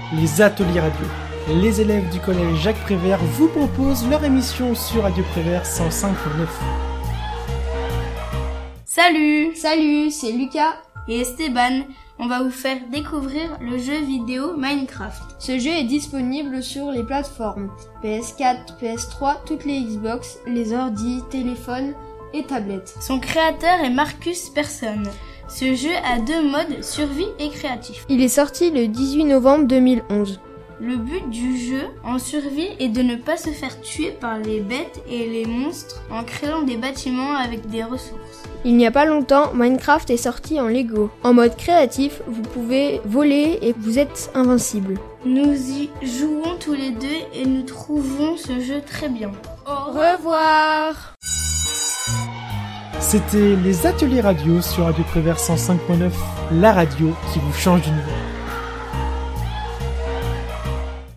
les ateliers radio. Les élèves du collège Jacques Prévert vous proposent leur émission sur Radio Prévert 105.9. Salut, c'est Lucas et Esteban. On va vous faire découvrir le jeu vidéo Minecraft. Ce jeu est disponible sur les plateformes PS4, PS3, toutes les Xbox, les ordi, téléphones et tablettes. Son créateur est Marcus Persson. Ce jeu a 2 modes, survie et créatif. Il est sorti le 18 novembre 2011. Le but du jeu en survie est de ne pas se faire tuer par les bêtes et les monstres en créant des bâtiments avec des ressources. Il n'y a pas longtemps, Minecraft est sorti en Lego. En mode créatif, vous pouvez voler et vous êtes invincible. Nous y jouons tous les deux et nous trouvons ce jeu très bien. Au revoir. C'était les ateliers radio sur Radio Prévert 105.9, la radio qui vous change d'univers.